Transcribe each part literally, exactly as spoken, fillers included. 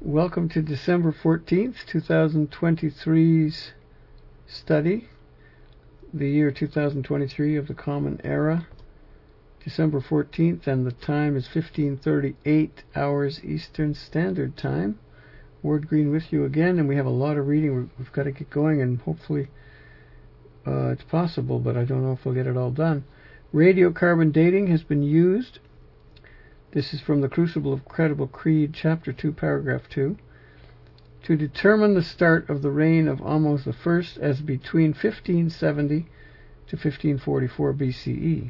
Welcome to December fourteenth, twenty twenty-three's study, the year two thousand twenty-three of the Common Era. December fourteenth, and the time is fifteen thirty-eight hours Eastern Standard Time. Ward Green with you again, and we have a lot of reading. We've got to get going, and hopefully uh, it's possible, but I don't know if we'll get it all done. Radiocarbon dating has been used. This is from the Crucible of Credible Creed, Chapter two, Paragraph two, to determine the start of the reign of Ahmose the First as between fifteen seventy to fifteen forty-four B C E.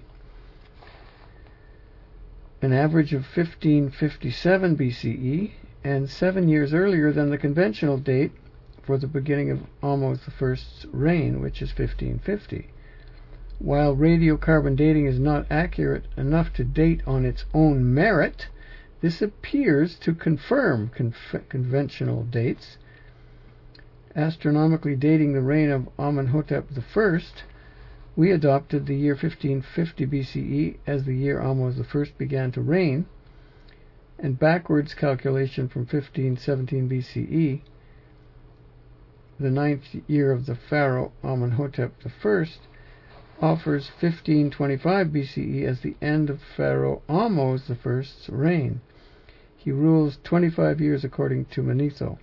An average of fifteen fifty-seven B C E, and seven years earlier than the conventional date for the beginning of Ahmose the First's reign, which is fifteen fifty. While radiocarbon dating is not accurate enough to date on its own merit, this appears to confirm conf- conventional dates. Astronomically dating the reign of Amenhotep the First, we adopted the year fifteen fifty B C E as the year Ahmose the First began to reign, and backwards calculation from fifteen seventeen B C E, the ninth year of the pharaoh Amenhotep the First, offers fifteen twenty-five B C E as the end of Pharaoh Ahmose the First's reign. He rules twenty-five years according to Manetho.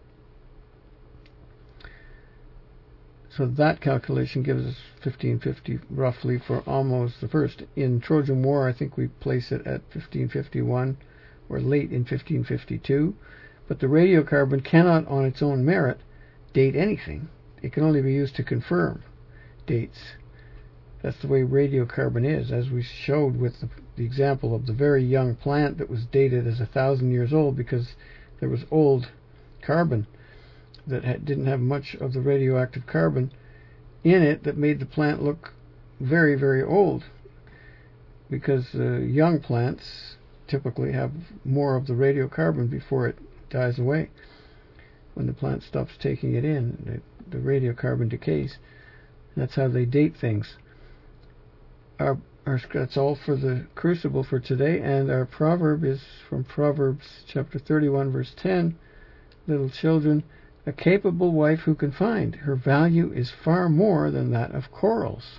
So that calculation gives us fifteen fifty roughly for Ahmose the First. In Trojan War, I think we place it at fifteen fifty-one or late in fifteen fifty-two. But the radiocarbon cannot on its own merit date anything. It can only be used to confirm dates. That's the way radiocarbon is, as we showed with the, the example of the very young plant that was dated as a thousand years old because there was old carbon that had, didn't have much of the radioactive carbon in it that made the plant look very, very old, because uh, young plants typically have more of the radiocarbon before it dies away. When the plant stops taking it in, the, the radiocarbon decays. That's how they date things. Our, our, that's all for the Crucible for today, and our proverb is from Proverbs chapter thirty-one, verse ten. Little children, a capable wife who can find, her value is far more than that of corals.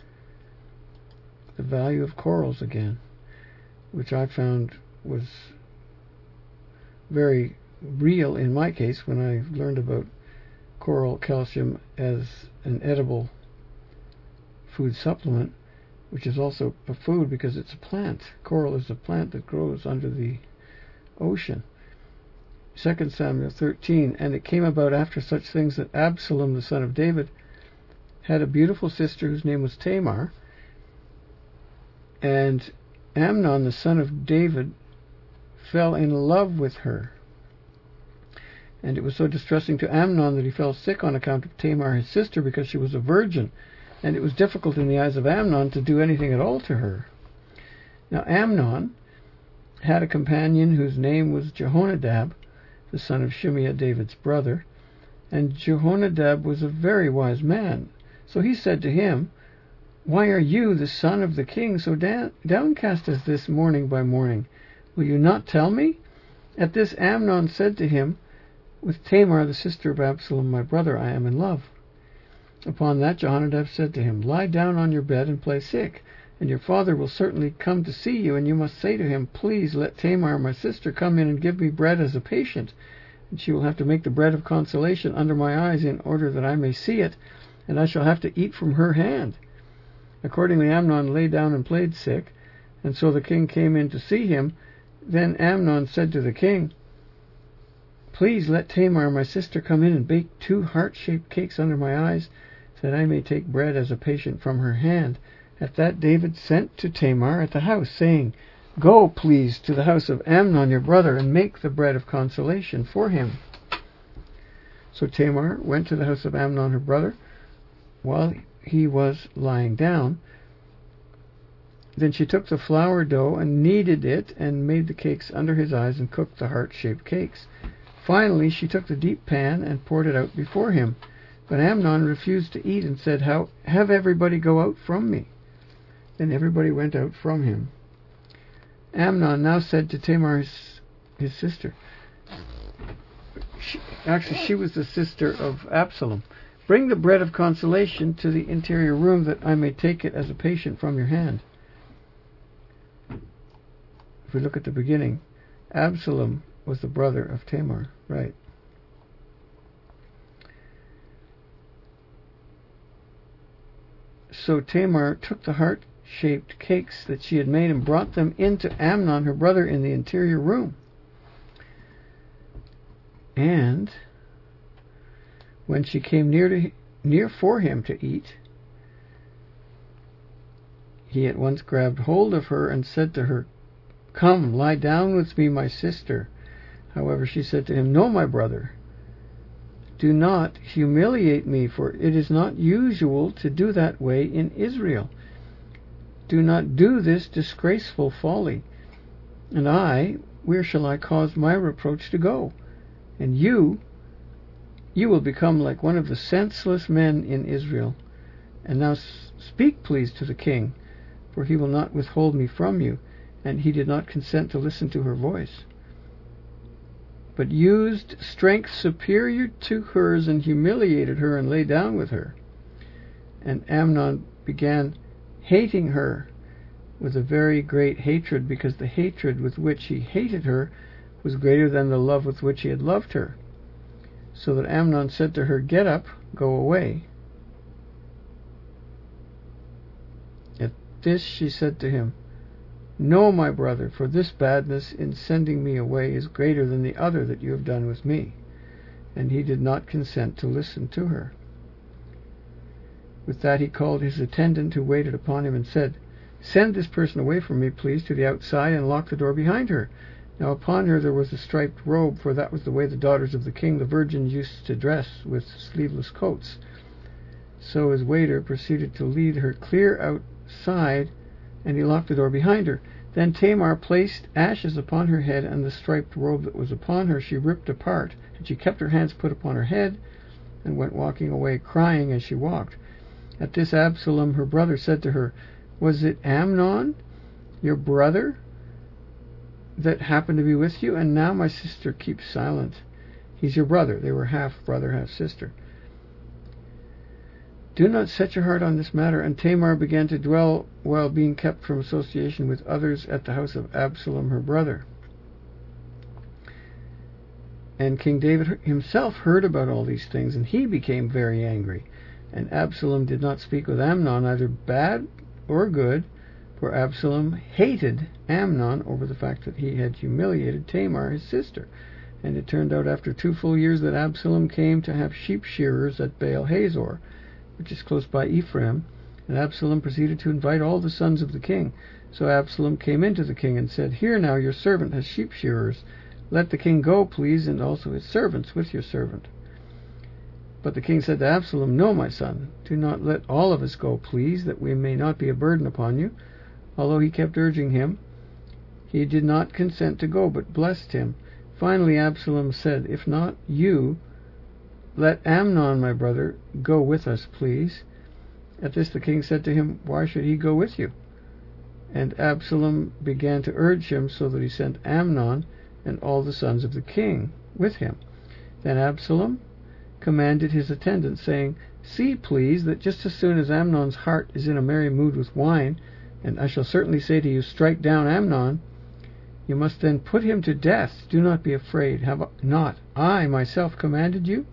The value of corals again, which I found was very real in my case when I learned about coral calcium as an edible food supplement, which is also a food because it's a plant. Coral is a plant that grows under the ocean. Second Samuel thirteen, and it came about after such things that Absalom, the son of David, had a beautiful sister whose name was Tamar, and Amnon, the son of David, fell in love with her. And it was so distressing to Amnon that he fell sick on account of Tamar, his sister, because she was a virgin. And it was difficult in the eyes of Amnon to do anything at all to her. Now Amnon had a companion whose name was Jehonadab, the son of Shimeah, David's brother. And Jehonadab was a very wise man. So he said to him, "Why are you, the son of the king, so da- downcast as this morning by morning? Will you not tell me?" At this Amnon said to him, "With Tamar, the sister of Absalom, my brother, I am in love." Upon that Jehonadab said to him, "Lie down on your bed and play sick, and your father will certainly come to see you, and you must say to him, 'Please let Tamar, my sister, come in and give me bread as a patient, and she will have to make the bread of consolation under my eyes in order that I may see it, and I shall have to eat from her hand.'" Accordingly Amnon lay down and played sick, and so the king came in to see him. Then Amnon said to the king, "Please let Tamar, my sister, come in and bake two heart-shaped cakes under my eyes, that I may take bread as a patient from her hand." At that David sent to Tamar at the house, saying, "Go, please, to the house of Amnon your brother, and make the bread of consolation for him." So Tamar went to the house of Amnon her brother, while he was lying down. Then she took the flour dough and kneaded it, and made the cakes under his eyes, and cooked the heart-shaped cakes. Finally she took the deep pan and poured it out before him. But Amnon refused to eat and said, "How have everybody go out from me?" Then everybody went out from him. Amnon now said to Tamar his, his sister, she, actually, she was the sister of Absalom. Bring the bread of consolation to the interior room, that I may take it as a patient from your hand. If we look at the beginning, Absalom was the brother of Tamar, right? So Tamar took the heart-shaped cakes that she had made and brought them into Amnon, her brother, in the interior room. And when she came near to near for him to eat, he at once grabbed hold of her and said to her, "Come, lie down with me, my sister." However, she said to him, "No, my brother, do not humiliate me, for it is not usual to do that way in Israel. Do not do this disgraceful folly. And I, where shall I cause my reproach to go? And you, you will become like one of the senseless men in Israel. And now speak, please, to the king, for he will not withhold me from you." And he did not consent to listen to her voice, but used strength superior to hers and humiliated her and lay down with her. And Amnon began hating her with a very great hatred, because the hatred with which he hated her was greater than the love with which he had loved her. So that Amnon said to her, "Get up, go away." At this she said to him, "No, my brother, for this badness in sending me away is greater than the other that you have done with me." And he did not consent to listen to her. With that he called his attendant who waited upon him and said, "Send this person away from me, please, to the outside, and lock the door behind her." Now upon her there was a striped robe, for that was the way the daughters of the king, the virgins, used to dress, with sleeveless coats. So his waiter proceeded to lead her clear outside, and he locked the door behind her. Then Tamar placed ashes upon her head, and the striped robe that was upon her she ripped apart, and she kept her hands put upon her head, and went walking away, crying as she walked. At this Absalom her brother said to her, "Was it Amnon, your brother, that happened to be with you? And now my sister keeps silent." He's your brother. They were half brother, half sister. "Do not set your heart on this matter." And Tamar began to dwell while being kept from association with others at the house of Absalom her brother. And King David himself heard about all these things, and he became very angry. And Absalom did not speak with Amnon, either bad or good, for Absalom hated Amnon over the fact that he had humiliated Tamar, his sister. And it turned out after two full years that Absalom came to have sheep shearers at Baal Hazor, which is close by Ephraim, and Absalom proceeded to invite all the sons of the king. So Absalom came in to the king and said, "Here now, your servant has sheep shearers. Let the king go, please, and also his servants with your servant." But the king said to Absalom, "No, my son, do not let all of us go, please, that we may not be a burden upon you." Although he kept urging him, he did not consent to go, but blessed him. Finally Absalom said, "If not you, let Amnon, my brother, go with us, please." At this the king said to him, "Why should he go with you?" And Absalom began to urge him, so that he sent Amnon and all the sons of the king with him. Then Absalom commanded his attendants, saying, "See, please, that just as soon as Amnon's heart is in a merry mood with wine, and I shall certainly say to you, 'Strike down Amnon,' you must then put him to death. Do not be afraid. Have not I myself commanded you?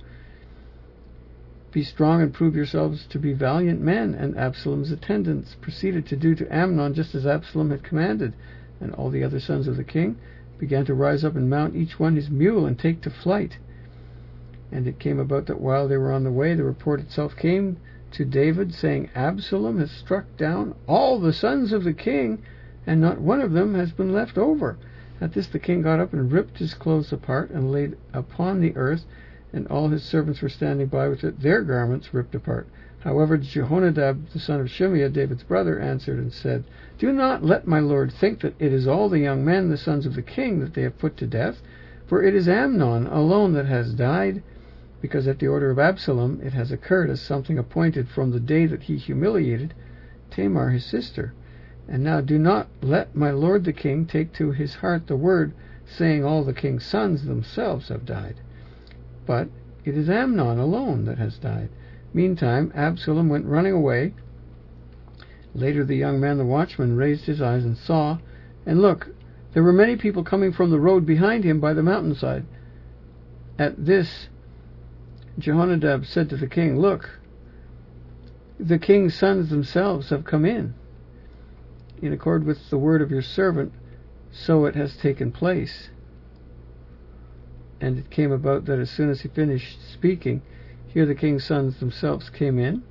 Be strong and prove yourselves to be valiant men." And Absalom's attendants proceeded to do to Amnon just as Absalom had commanded. And all the other sons of the king began to rise up and mount each one his mule and take to flight. And it came about that while they were on the way, the report itself came to David, saying, "Absalom has struck down all the sons of the king, and not one of them has been left over." At this the king got up and ripped his clothes apart and laid upon the earth, and all his servants were standing by with it, their garments ripped apart. However, Jehonadab, the son of Shimeah, David's brother, answered and said, "Do not let my lord think that it is all the young men, the sons of the king, that they have put to death, for it is Amnon alone that has died, because at the order of Absalom it has occurred as something appointed from the day that he humiliated Tamar his sister. And now do not let my lord the king take to his heart the word saying all the king's sons themselves have died. But it is Amnon alone that has died. Meantime, Absalom went running away. Later the young man, the watchman, raised his eyes and saw, and look, there were many people coming from the road behind him by the mountainside. At this, Jehonadab said to the king, look, the king's sons themselves have come in. In accord with the word of your servant, so it has taken place. And it came about that as soon as he finished speaking, here the king's sons themselves came in,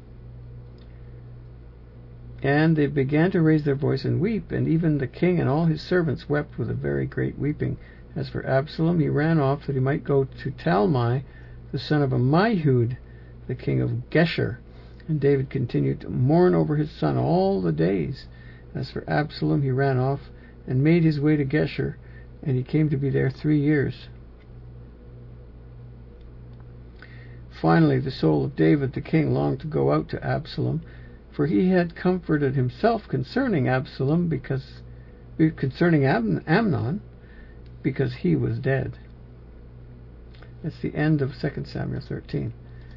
and they began to raise their voice and weep, and even the king and all his servants wept with a very great weeping. As for Absalom, he ran off that he might go to Talmai, the son of Ammihud, the king of Geshur. And David continued to mourn over his son all the days. As for Absalom, he ran off and made his way to Geshur, and he came to be there three years. Finally, the soul of David the king longed to go out to Absalom, for he had comforted himself concerning Absalom, because concerning Am- Amnon, because he was dead. That's the end of Second Samuel thirteen.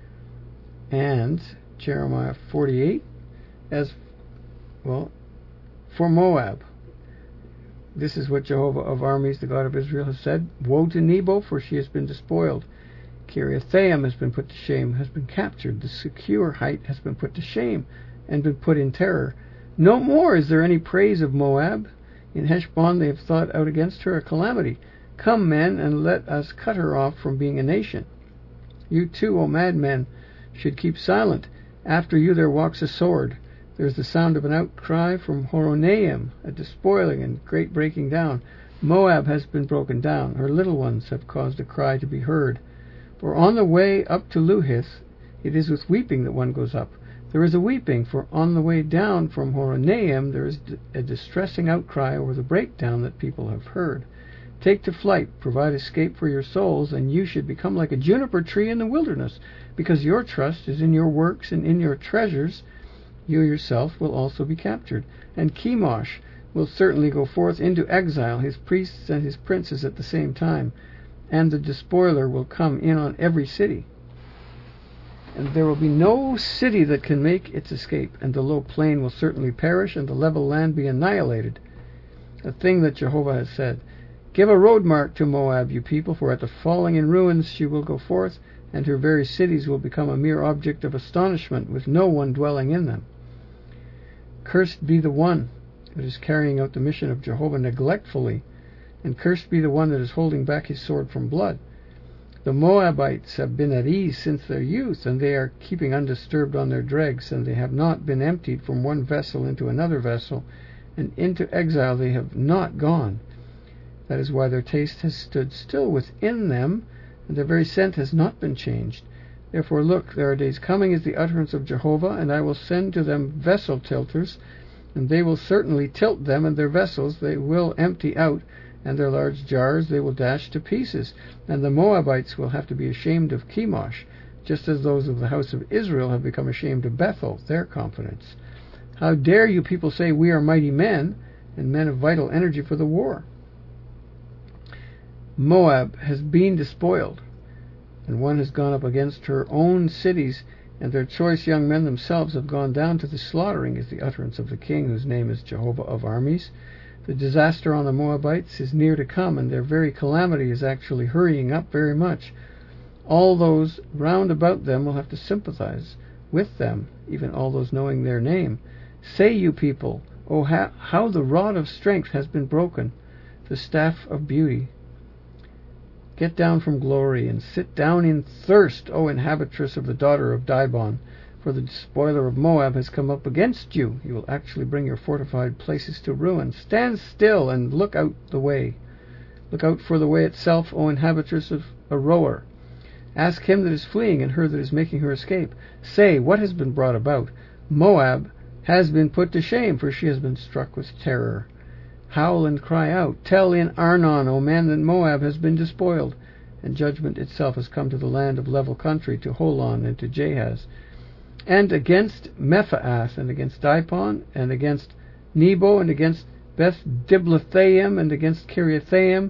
And Jeremiah forty-eight, as well, for Moab. This is what Jehovah of armies, the God of Israel, has said. Woe to Nebo, for she has been despoiled. Kiriathaim has been put to shame, has been captured. The secure height has been put to shame, and been put in terror. No more is there any praise of Moab. In Heshbon they have thought out against her a calamity. Come, men, and let us cut her off from being a nation. You too, O madmen, should keep silent. After you there walks a sword. There is the sound of an outcry from Horonaim, a despoiling and great breaking down. Moab has been broken down. Her little ones have caused a cry to be heard. For on the way up to Luhith, it is with weeping that one goes up. There is a weeping, for on the way down from Horonaim there is a distressing outcry over the breakdown that people have heard. Take to flight, provide escape for your souls, and you should become like a juniper tree in the wilderness, because your trust is in your works and in your treasures. You yourself will also be captured. And Chemosh will certainly go forth into exile, his priests and his princes at the same time, and the despoiler will come in on every city. And there will be no city that can make its escape, and the low plain will certainly perish, and the level land be annihilated. A thing that Jehovah has said. Give a road mark to Moab, you people, for at the falling in ruins she will go forth, and her very cities will become a mere object of astonishment, with no one dwelling in them. Cursed be the one that is carrying out the mission of Jehovah neglectfully, and cursed be the one that is holding back his sword from blood. The Moabites have been at ease since their youth, and they are keeping undisturbed on their dregs, and they have not been emptied from one vessel into another vessel, and into exile they have not gone. That is why their taste has stood still within them, and their very scent has not been changed. Therefore look, there are days coming, is the utterance of Jehovah, and I will send to them vessel tilters, and they will certainly tilt them, and their vessels they will empty out, and their large jars they will dash to pieces. And the Moabites will have to be ashamed of Chemosh, just as those of the house of Israel have become ashamed of Bethel, their confidence. How dare you people say, we are mighty men, and men of vital energy for the war? Moab has been despoiled, and one has gone up against her own cities, and their choice young men themselves have gone down to the slaughtering, is the utterance of the king, whose name is Jehovah of armies. The disaster on the Moabites is near to come, and their very calamity is actually hurrying up very much. All those round about them will have to sympathize with them, even all those knowing their name. Say, you people, oh, ha- how the rod of strength has been broken, the staff of beauty. Get down from glory, and sit down in thirst, O inhabitress of the daughter of Dibon, for the despoiler of Moab has come up against you. He will actually bring your fortified places to ruin. Stand still and look out the way. Look out for the way itself, O inhabitress of Aroer. Ask him that is fleeing and her that is making her escape. Say, what has been brought about? Moab has been put to shame, for she has been struck with terror. Howl and cry out. Tell in Arnon, O man, that Moab has been despoiled, and judgment itself has come to the land of level country, to Holon and to Jahaz. And against Mephaath, and against Dipon, and against Nebo, and against Beth Diblathaim, and against Kiriathaim,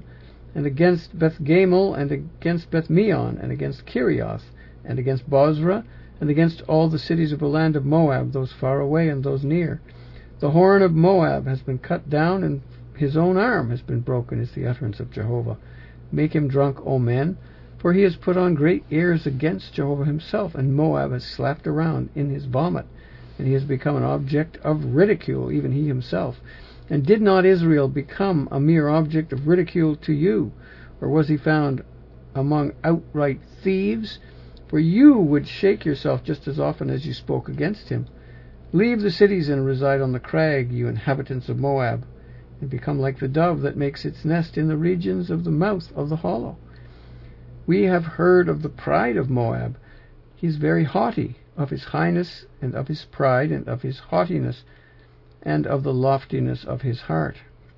and against Beth-Gamel, and against Beth-meon, and against Kerioth, and against Bozrah, and against all the cities of the land of Moab, those far away and those near. The horn of Moab has been cut down, and his own arm has been broken, is the utterance of Jehovah. Make him drunk, O men, for he has put on great airs against Jehovah himself, and Moab has slapped around in his vomit, and he has become an object of ridicule, even he himself. And did not Israel become a mere object of ridicule to you? Or was he found among outright thieves? For you would shake yourself just as often as you spoke against him. Leave the cities and reside on the crag, you inhabitants of Moab, and become like the dove that makes its nest in the regions of the mouth of the hollow. We have heard of the pride of Moab. He is very haughty, of his highness, and of his pride, and of his haughtiness, and of the loftiness of his heart.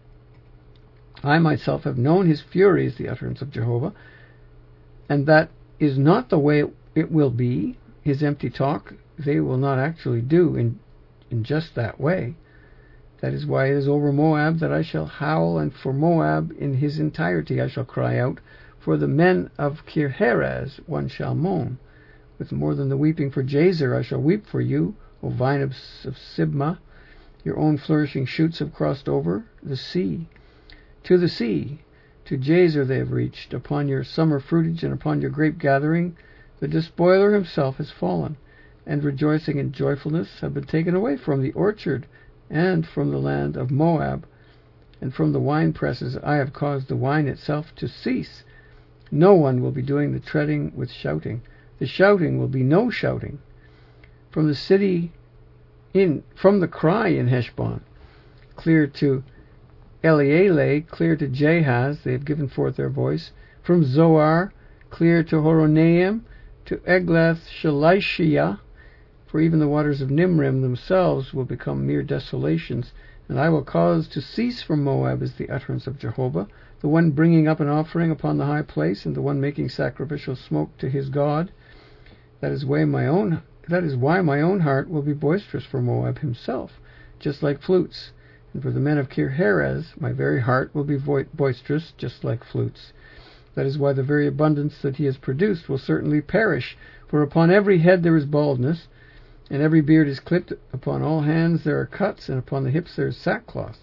I myself have known his fury, is the utterance of Jehovah, and that is not the way it will be. His empty talk they will not actually do in, in just that way. That is why it is over Moab that I shall howl, and for Moab in his entirety I shall cry out. For the men of Kir-Heres one shall moan. With more than the weeping for Jazer I shall weep for you, O vine of, of Sibmah. Your own flourishing shoots have crossed over the sea. To the sea, to Jazer they have reached. Upon your summer fruitage and upon your grape gathering the despoiler himself has fallen, and rejoicing and joyfulness have been taken away from the orchard and from the land of Moab, and from the wine presses I have caused the wine itself to cease. No one will be doing the treading with shouting. The shouting will be no shouting. From the city in, from the cry in Heshbon, clear to Elealeh, clear to Jahaz, they have given forth their voice. From Zoar, clear to Horonaim, to Eglath-Shalishiyah, for even the waters of Nimrim themselves will become mere desolations, and I will cause to cease from Moab, is the utterance of Jehovah, the one bringing up an offering upon the high place, and the one making sacrificial smoke to his God. That is why my own that is why my own heart will be boisterous for Moab himself, just like flutes. And for the men of Kir-Heres, my very heart will be vo- boisterous, just like flutes. That is why the very abundance that he has produced will certainly perish. For upon every head there is baldness, and every beard is clipped. Upon all hands there are cuts, and upon the hips there is sackcloth.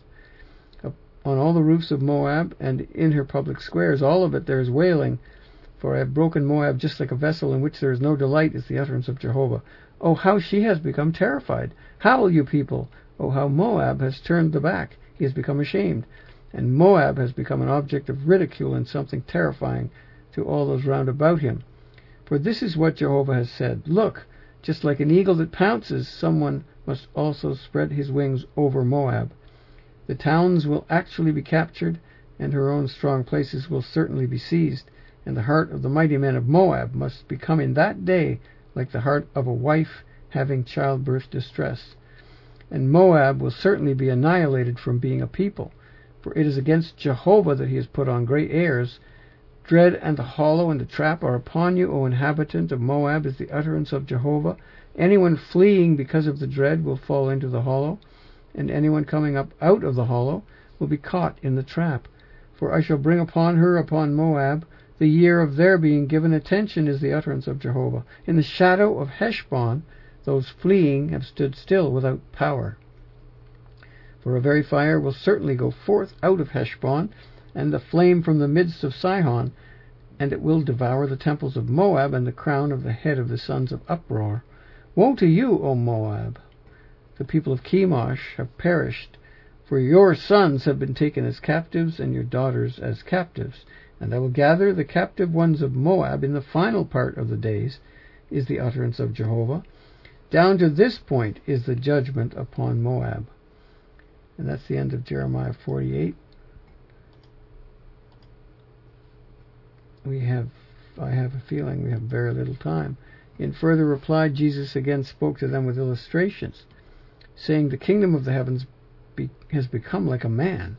On all the roofs of Moab, and in her public squares, all of it there is wailing. For I have broken Moab just like a vessel in which there is no delight, is the utterance of Jehovah. Oh, how she has become terrified! Howl, you people! Oh, how Moab has turned the back! He has become ashamed. And Moab has become an object of ridicule and something terrifying to all those round about him. For this is what Jehovah has said. Look, just like an eagle that pounces, someone must also spread his wings over Moab. The towns will actually be captured, and her own strong places will certainly be seized. And the heart of the mighty men of Moab must become in that day like the heart of a wife having childbirth distress. And Moab will certainly be annihilated from being a people. For it is against Jehovah that he has put on great airs. Dread and the hollow and the trap are upon you, O inhabitant of Moab, is the utterance of Jehovah. Anyone fleeing because of the dread will fall into the hollow, and anyone coming up out of the hollow will be caught in the trap. For I shall bring upon her, upon Moab, the year of their being given attention, is the utterance of Jehovah. In the shadow of Heshbon, those fleeing have stood still without power. For a very fire will certainly go forth out of Heshbon, and the flame from the midst of Sihon, and it will devour the temples of Moab, and the crown of the head of the sons of Uproar. Woe to you, O Moab! The people of Chemosh have perished, for your sons have been taken as captives, and your daughters as captives. And I will gather the captive ones of Moab in the final part of the days, is the utterance of Jehovah. Down to this point is the judgment upon Moab. And that's the end of Jeremiah forty-eight. We have, I have a feeling we have very little time. In further reply, Jesus again spoke to them with illustrations, saying, the kingdom of the heavens be, has become like a man.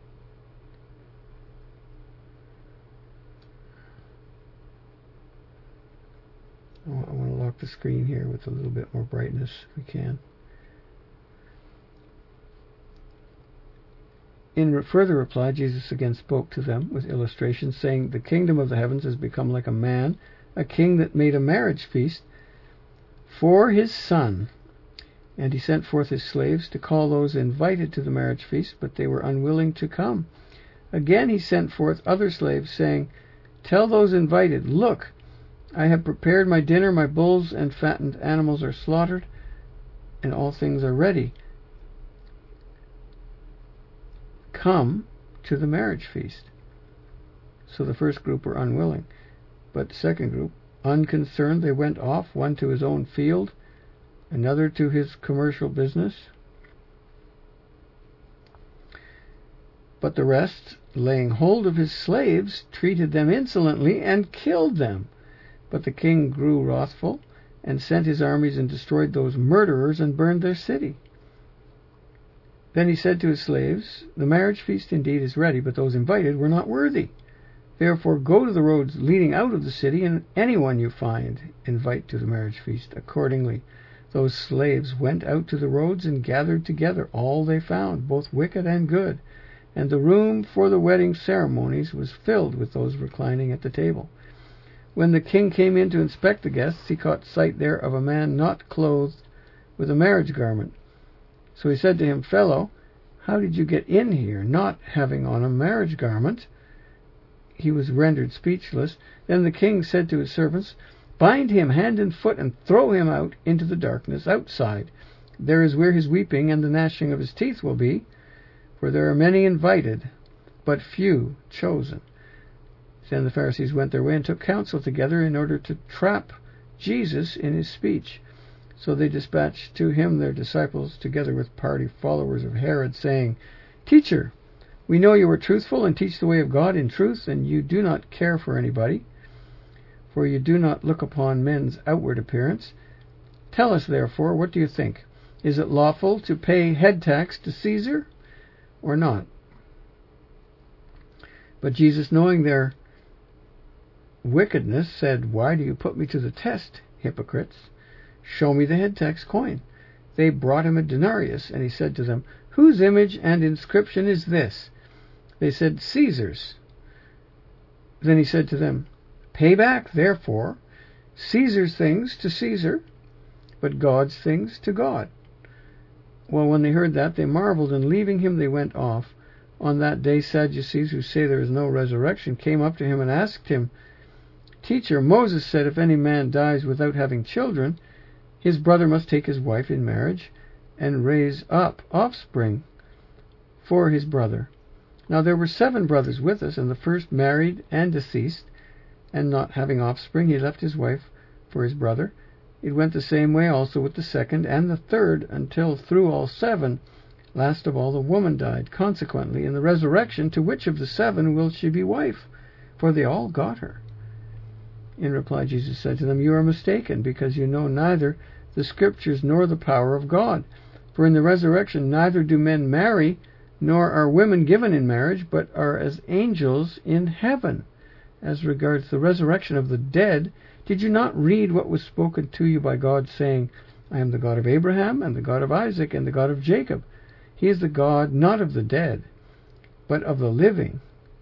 I want to lock the screen here with a little bit more brightness if we can. In further reply, Jesus again spoke to them with illustrations, saying, "The kingdom of the heavens has become like a man, a king that made a marriage feast for his son. And he sent forth his slaves to call those invited to the marriage feast, but they were unwilling to come. Again he sent forth other slaves, saying, 'Tell those invited, look, I have prepared my dinner, my bulls and fattened animals are slaughtered, and all things are ready. Come to the marriage feast.'" So the first group were unwilling, but the second group, unconcerned, they went off, one to his own field, another to his commercial business. But the rest, laying hold of his slaves, treated them insolently and killed them. But the king grew wrathful, and sent his armies and destroyed those murderers and burned their city. Then he said to his slaves, "The marriage feast indeed is ready, but those invited were not worthy. Therefore go to the roads leading out of the city, and anyone you find, invite to the marriage feast." Accordingly, those slaves went out to the roads and gathered together all they found, both wicked and good, and the room for the wedding ceremonies was filled with those reclining at the table. When the king came in to inspect the guests, he caught sight there of a man not clothed with a marriage garment. So he said to him, "Fellow, how did you get in here, not having on a marriage garment?" He was rendered speechless. Then the king said to his servants, "Bind him hand and foot, and throw him out into the darkness outside. There is where his weeping and the gnashing of his teeth will be, for there are many invited, but few chosen." Then the Pharisees went their way and took counsel together in order to trap Jesus in his speech. So they dispatched to him their disciples, together with party followers of Herod, saying, "Teacher, we know you are truthful and teach the way of God in truth, and you do not care for anybody, for you do not look upon men's outward appearance. Tell us, therefore, what do you think? Is it lawful to pay head tax to Caesar or not?" But Jesus, knowing their wickedness, said, "Why do you put me to the test, hypocrites? Show me the head tax coin." They brought him a denarius, and he said to them, "Whose image and inscription is this?" They said, "Caesar's." Then he said to them, "Pay back, therefore, Caesar's things to Caesar, but God's things to God." Well, when they heard that, they marveled, and leaving him, they went off. On that day, Sadducees, who say there is no resurrection, came up to him and asked him, "Teacher, Moses said if any man dies without having children, his brother must take his wife in marriage and raise up offspring for his brother. Now there were seven brothers with us, and the first married and deceased, and not having offspring, he left his wife for his brother. It went the same way also with the second and the third, until through all seven, last of all the woman died. Consequently, in the resurrection, to which of the seven will she be wife? For they all got her." In reply, Jesus said to them, "You are mistaken, because you know neither the Scriptures nor the power of God. For in the resurrection neither do men marry, nor are women given in marriage, but are as angels in heaven. As regards the resurrection of the dead, did you not read what was spoken to you by God, saying, 'I am the God of Abraham, and the God of Isaac, and the God of Jacob'? He is the God not of the dead, but of the living."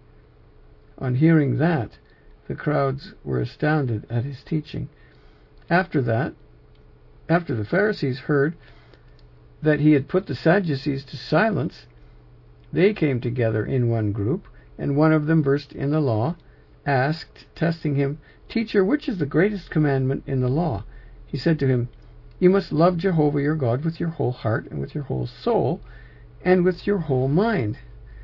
On hearing that, the crowds were astounded at his teaching. After that, after the Pharisees heard that he had put the Sadducees to silence, they came together in one group, and one of them, versed in the law, asked, testing him, "Teacher, which is the greatest commandment in the law?" He said to him, "You must love Jehovah your God with your whole heart, and with your whole soul, and with your whole mind."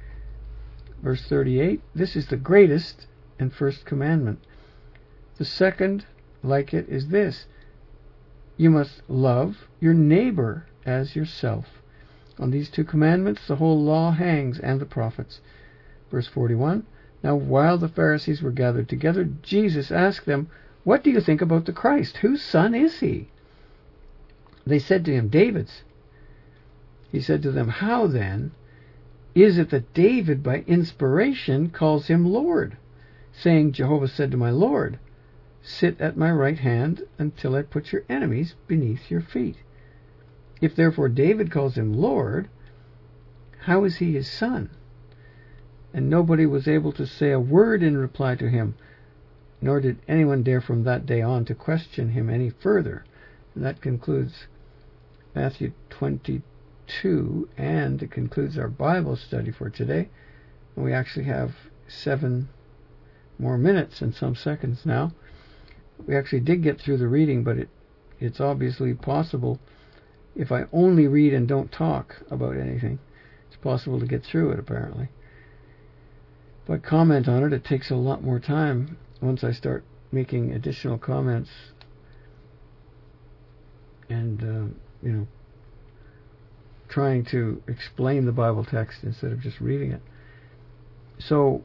Verse thirty-eight, "This is the greatest and first commandment. The second, like it, is this: you must love your neighbor as yourself. On these two commandments the whole law hangs, and the prophets." Verse forty-one, "Now while the Pharisees were gathered together, Jesus asked them, 'What do you think about the Christ? Whose son is he?' They said to him, 'David's.' He said to them, 'How then is it that David by inspiration calls him Lord, saying, Jehovah said to my Lord, sit at my right hand until I put your enemies beneath your feet? If therefore David calls him Lord, how is he his son?' and nobody was able to say a word in reply to him, nor did anyone dare from that day on to question him any further. And that concludes Matthew twenty-two, and it concludes our Bible study for today. And we actually have seven more minutes and some seconds now. We actually did get through the reading, but it it's obviously possible, if I only read and don't talk about anything, it's possible to get through it, apparently. If I comment on it, it takes a lot more time once I start making additional comments and, uh, you know, trying to explain the Bible text instead of just reading it. So,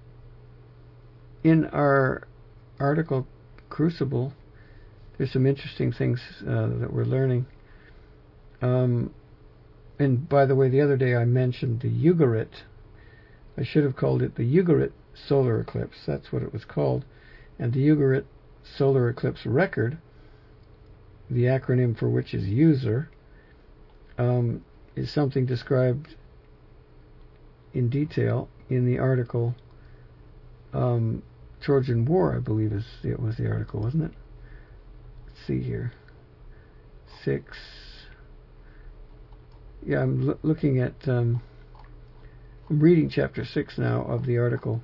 in our article, Crucible, there's some interesting things uh, that we're learning. Um, and by the way, the other day I mentioned the Ugarit. I should have called it the Ugarit solar eclipse. That's what it was called. And the Ugarit solar eclipse record, the acronym for which is USER, um, is something described in detail in the article um, Trojan War, I believe is it was the article, wasn't it? Let's see here. Six. Yeah, I'm l- looking at. Um, I'm reading chapter six now of the article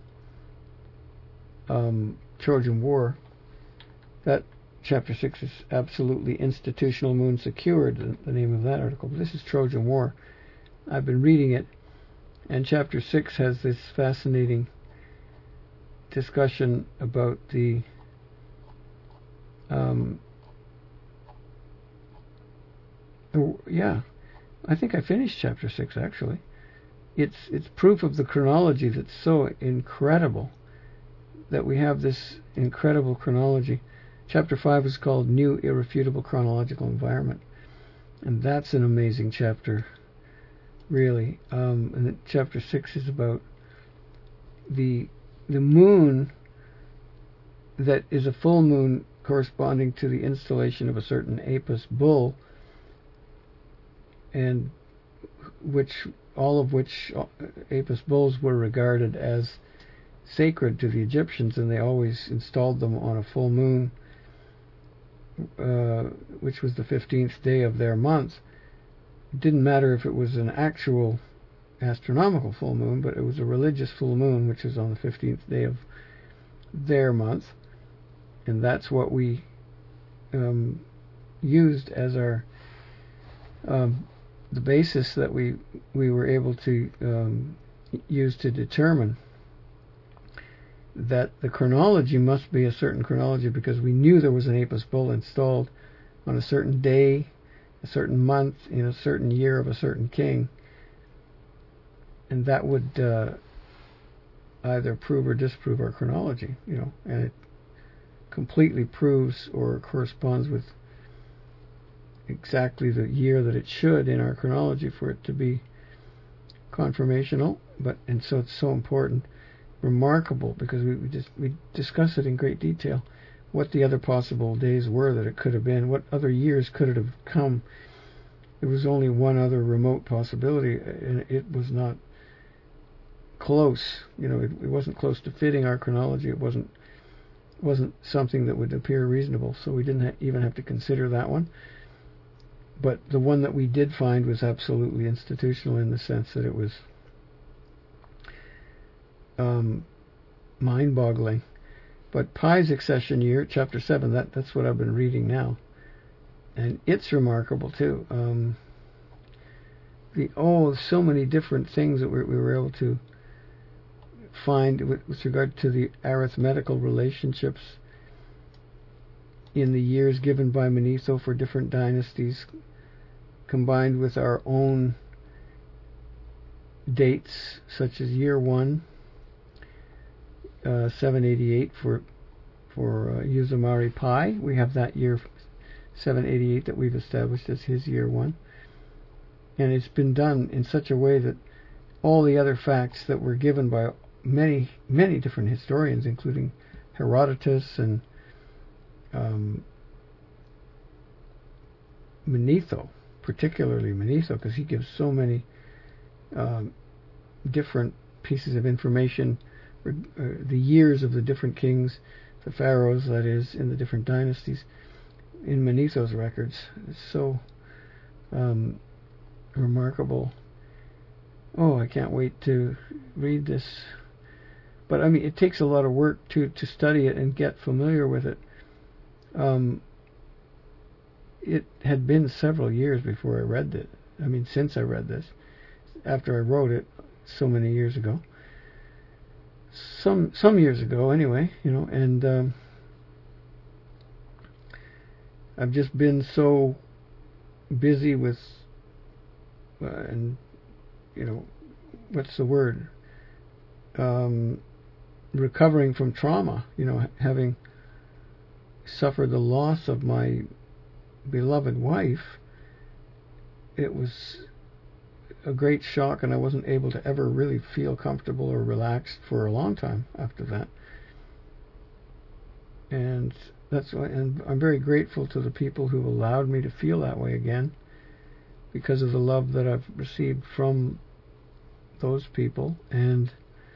um, Trojan War. That chapter six is absolutely institutional moon secured. The, the name of that article. But this is Trojan War. I've been reading it, and chapter six has this fascinating discussion about the um, oh, yeah, I think I finished chapter six actually. It's it's proof of the chronology that's so incredible, that we have this incredible chronology. Chapter five is called New Irrefutable Chronological Environment, and that's an amazing chapter, really. Um, and then chapter six is about the the moon that is a full moon corresponding to the installation of a certain Apis bull, and which all of which Apis bulls were regarded as sacred to the Egyptians, and they always installed them on a full moon, uh, which was the fifteenth day of their month. It didn't matter if it was an actual astronomical full moon, but it was a religious full moon, which is on the fifteenth day of their month, and that's what we um, used as our um, the basis that we we were able to um, use to determine that the chronology must be a certain chronology, because we knew there was an Apis bull installed on a certain day, a certain month, in a certain year of a certain king, and that would uh, either prove or disprove our chronology, you know, and it completely proves or corresponds with exactly the year that it should in our chronology for it to be confirmational. But and so it's so important, remarkable, because we, we just we discuss it in great detail, what the other possible days were that it could have been, what other years could it have come. There was only one other remote possibility, and it was not close. You know, it, it wasn't close to fitting our chronology. It wasn't wasn't something that would appear reasonable, so we didn't ha- even have to consider that one. But the one that we did find was absolutely institutional, in the sense that it was um, mind-boggling. But Pi's accession year, chapter seven, that that's what I've been reading now, and it's remarkable too. Um, the oh, so many different things that we, we were able to find with, with regard to the arithmetical relationships in the years given by Manetho for different dynasties, combined with our own dates, such as year one, uh, seven eighty-eight for for uh, Yuzumari Pi. We have that year seven eighty-eight that we've established as his year one, and it's been done in such a way that all the other facts that were given by many many different historians, including Herodotus and um, Manetho, particularly Manetho, because he gives so many um, different pieces of information, uh, the years of the different kings, the pharaohs, that is, in the different dynasties, in Manetho's records. It's so um, remarkable. Oh, I can't wait to read this. But I mean, it takes a lot of work to, to study it and get familiar with it. Um, it had been several years before I read it. I mean, since I read this, after I wrote it so many years ago. Some some years ago, anyway, you know, and um, I've just been so busy with, uh, and you know, what's the word? Um, recovering from trauma, you know, having suffered the loss of my beloved wife. It was a great shock, and I wasn't able to ever really feel comfortable or relaxed for a long time after that. And that's why, and I'm very grateful to the people who allowed me to feel that way again, because of the love that I've received from those people. And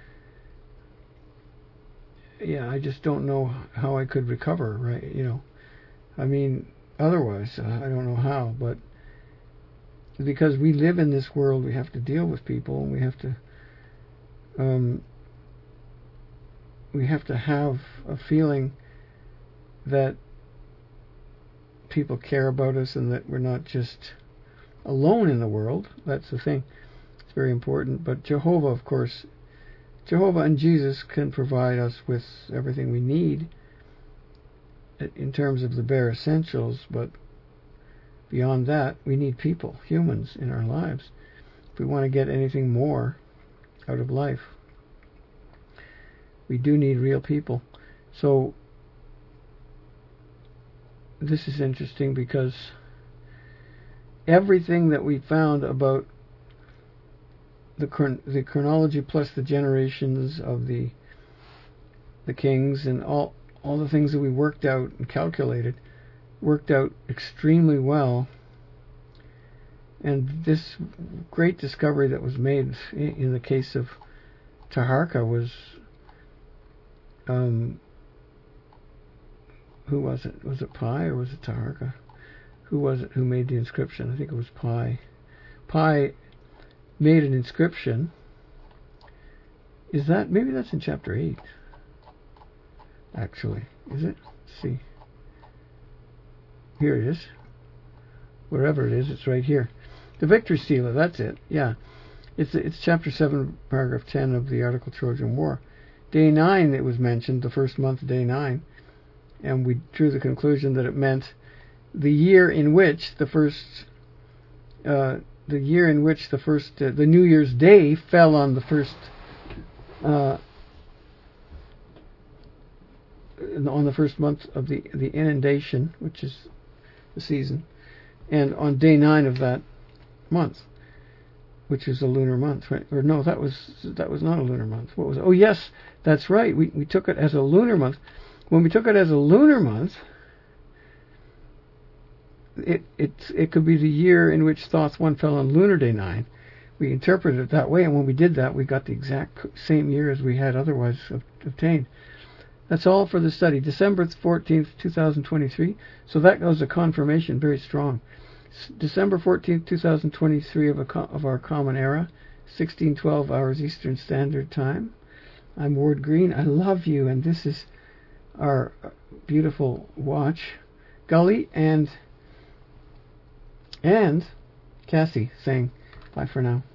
yeah, I just don't know how I could recover, right? You know, I mean, otherwise, uh, I don't know how, but because we live in this world, we have to deal with people, and we have to, um, we have to have a feeling that people care about us and that we're not just alone in the world. That's the thing. It's very important. But Jehovah, of course, Jehovah and Jesus can provide us with everything we need in terms of the bare essentials, but beyond that, we need people, humans, in our lives, if we want to get anything more out of life. We do need real people. So this is interesting because everything that we found about the chron- the chronology plus the generations of the the kings and all all the things that we worked out and calculated worked out extremely well. And this great discovery that was made in the case of Taharqa was, um, who was it? Was it Pi or was it Taharqa? Who was it who made the inscription? I think it was Pi. Pi made an inscription. Is that, maybe that's in chapter eight, actually. Is it? Let's see. Here it is. Wherever it is, it's right here. The Victory Stela, that's it. Yeah. It's it's chapter seven, paragraph ten of the article Trojan War. Day nine, it was mentioned, the first month, day nine. And we drew the conclusion that it meant the year in which the first, uh, the year in which the first, uh, the New Year's Day fell on the first, uh, on the first month of the the inundation, which is the season, and on day nine of that month, which is a lunar month, right? Or no, that was that was not a lunar month. What was it? Oh yes, that's right. We we took it as a lunar month. When we took it as a lunar month, it it it could be the year in which Thoth one fell on lunar day nine. We interpreted it that way, and when we did that, we got the exact same year as we had otherwise obtained. That's all for the study. December fourteenth, twenty twenty-three. So that was a confirmation, very strong. S- December fourteenth, twenty twenty-three of, a co- of our common era, sixteen twelve hours Eastern Standard Time. I'm Ward Green. I love you, and this is our beautiful watch, Gully and and Cassie saying bye for now.